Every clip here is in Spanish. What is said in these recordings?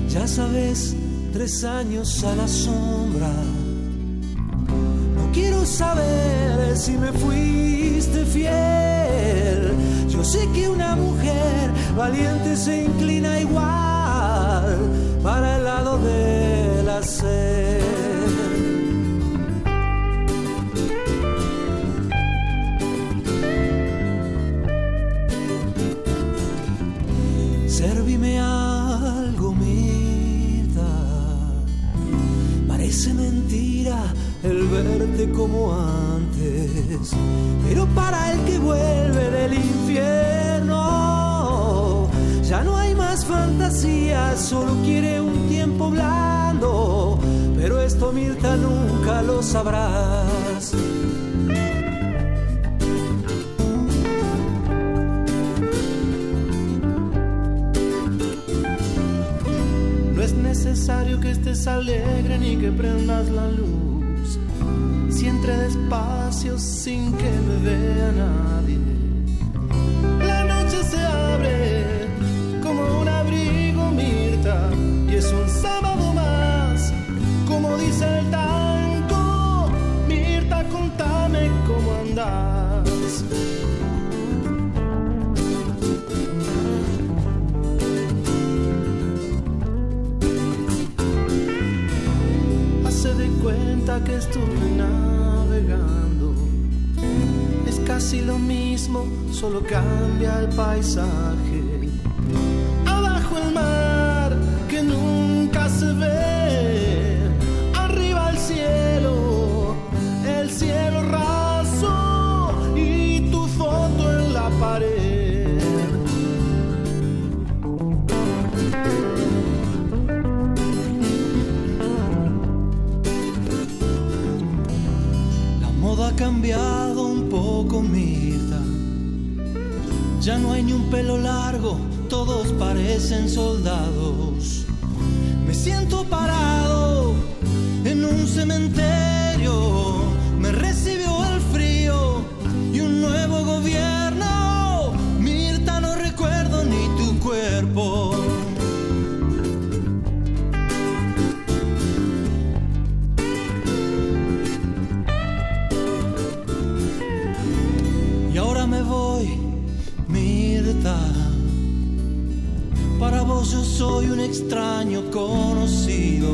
Ya sabes, 3 años a la sombra. No quiero saber si me fuiste fiel. Yo sé que una mujer valiente se inclina igual para el lado del hacer. Servime algo, Mirta. Parece mentira el verte como antes, pero para el que vuelve del infierno ya no hay más fantasía, solo quiere un tiempo blando. Pero esto, Mirta, nunca lo sabrás. No es necesario que estés alegre ni que prendas la luz. Si entré despacio sin que me vea nadie, la noche se abre como un abrigo, Mirta, y es un sábado más, como dice el tango. Mirta, contame cómo andás. Hace de cuenta que estuve navegando. Es casi lo mismo, solo cambia el paisaje. Abajo el mar que nunca se ve. Arriba el cielo raso y tu foto en la pared. La moda ha cambiado un poco, Mirta. Ya no hay ni un pelo largo, todos parecen soldados. Me siento parado en un cementerio. Me recibió el frío y un nuevo gobierno. Mirta, no recuerdo ni tu cuerpo. Y ahora me voy, Mirta. Para vos yo soy un extraño conocido.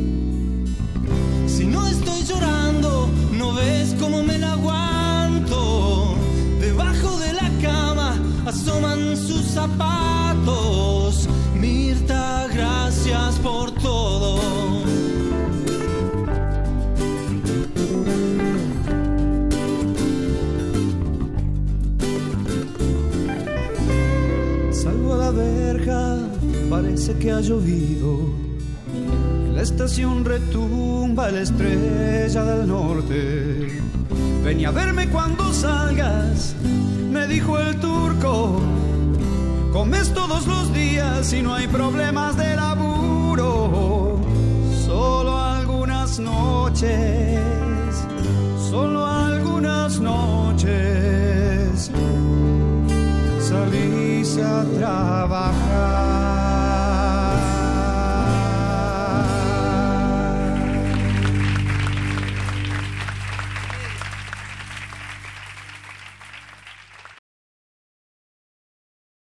Si no estoy llorando, no ves cómo me la aguanto. Debajo de la cama asoman sus zapatos. Mirta, gracias por todo. Salgo a la verja, parece que ha llovido. En la estación retumba la estrella del norte. Ven a verme cuando salgas, me dijo el turco. Comes todos los días y no hay problemas de laburo. Solo algunas noches, solo algunas noches salís a trabajar.